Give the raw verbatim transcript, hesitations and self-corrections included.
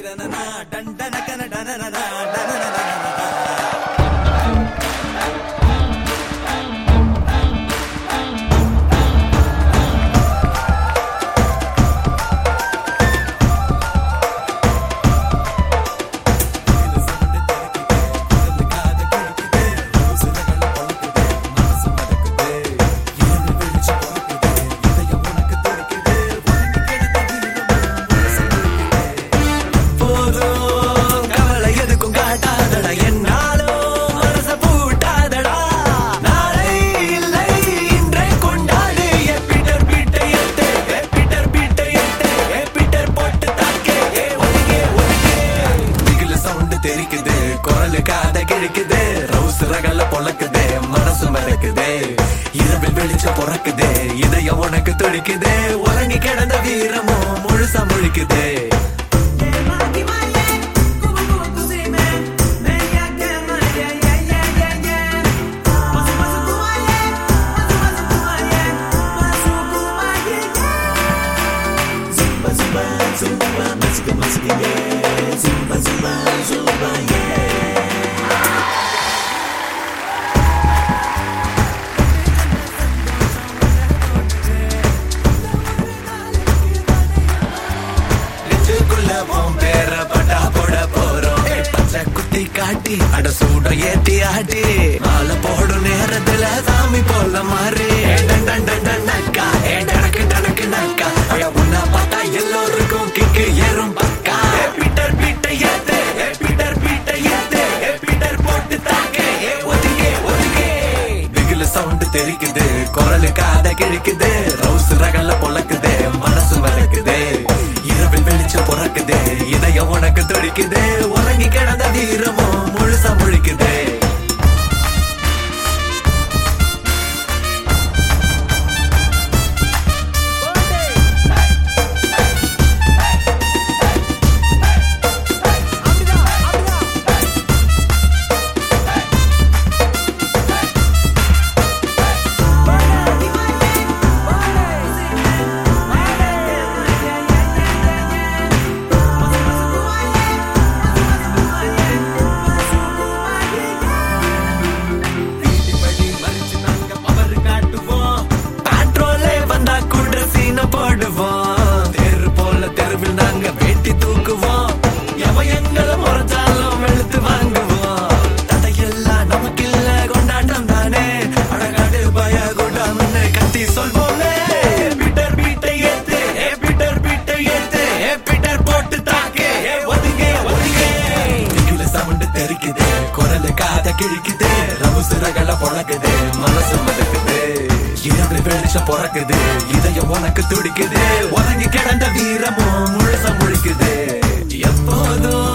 மனசு மறக்குதே இரவில் வெளிச்சம் பொறக்குதே இதயம் உனக்கு துடிக்குதே உறங்கி கிடந்த வீரமோ முழுசா முழிக்குதே காட்டி அட சூட ஏத்தி ஆட்டி மாலை போடும் நேரத்துல சாமி போல மாறி நக்கா டனக்கு டனக்கு நக்கா உன்ன பார்த்தா எல்லோருக்கும் கிக்கு ஏறும் பக்கா பீட்டர் பீட்டை ஏத்து பீட்டர் பீட்டை ஏத்து பீட்டர் போட்டு தாக்கே ஒதுங்கே ஒதுங்கே பிகில சவுண்ட் தெரிக்குது குரலு காத கிழிக்குது ரவுஸ் ரகல்ல பொழக்குது மனசு மறக்குது இரவில் வெளிச்சம் பொறக்குது இதயம் உனக்கு துடிக்குது உறங்கி கிடந்த வீரமோ முழுசா முழிக்குது கிழிக்குது ரவுசுரகளை பொழக்குது மனசு மறக்குது இரவு வெளிச்சம் பொறக்குது இதயம் உனக்கு துடிக்குது உறங்கி கிடந்த வீரமோ முழுசா முழிக்குது எப்போதும்